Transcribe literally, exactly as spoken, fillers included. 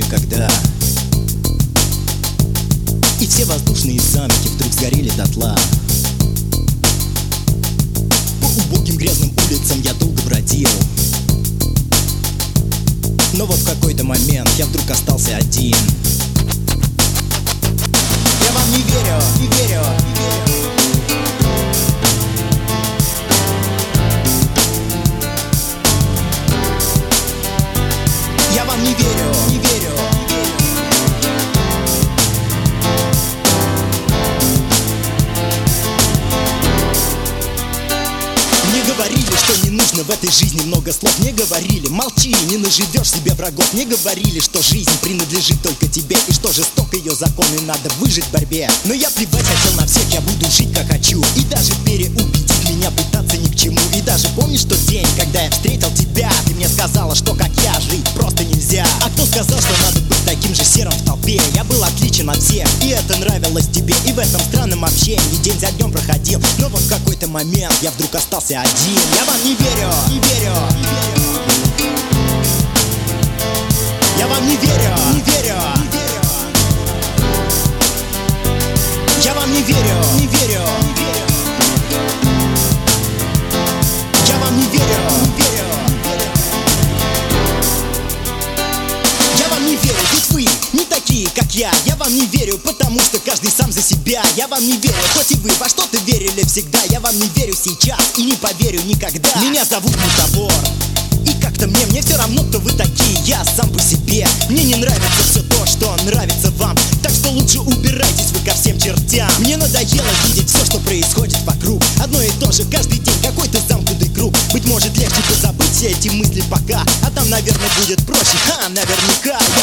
когда и все воздушные замки вдруг сгорели дотла. По убогим грязным улицам я долго бродил, но вот в какой-то момент я вдруг остался один. Я вам не верю, не верю, не верю. Я вам не верю, не верю, не верю. Мне говорили, что не нужно в этой жизни много слов. Мне говорили, молчи, не наживешь себе врагов. Мне говорили, что жизнь принадлежит только тебе, и что жесток ее законы, надо выжить в борьбе. Но я плевать хотел на всех, я буду жить как хочу. И даже переубедить меня пытаться ни к чему. И даже помнишь тот день, когда я встретил тебя? Ты мне сказала, что как я жить просто нельзя. А кто сказал, что надо быть таким же серым в толпе? Я был отличен от всех, и это нравилось тебе. И в этом странном общении день за днем проходил. Но вот в какой-то момент я вдруг остался один. Я вам не верю, не верю, не верю. Я вам не верю, не верю, не верю. Я вам не верю, не верю, не верю. Я вам не верю, не верю, не верю. Я вам не верю, ведь вы не такие, как я. Я вам не верю, потому что каждый сам за себя. Я вам не верю, хоть и вы во что-то верили всегда. Я вам не верю сейчас и не поверю никогда. Меня зовут Мутабор, и как-то мне, мне все равно, кто вы такие. Я сам по себе, мне не нравится все то, что нравится вам. Так что лучше убирайтесь вы ко всем чертям. Мне надоело видеть все, что происходит вокруг. Одно и то же каждый день, какой-то замкнутый круг. Быть может легче позабыть все эти мысли пока, а там, наверное, будет проще, ха, наверняка.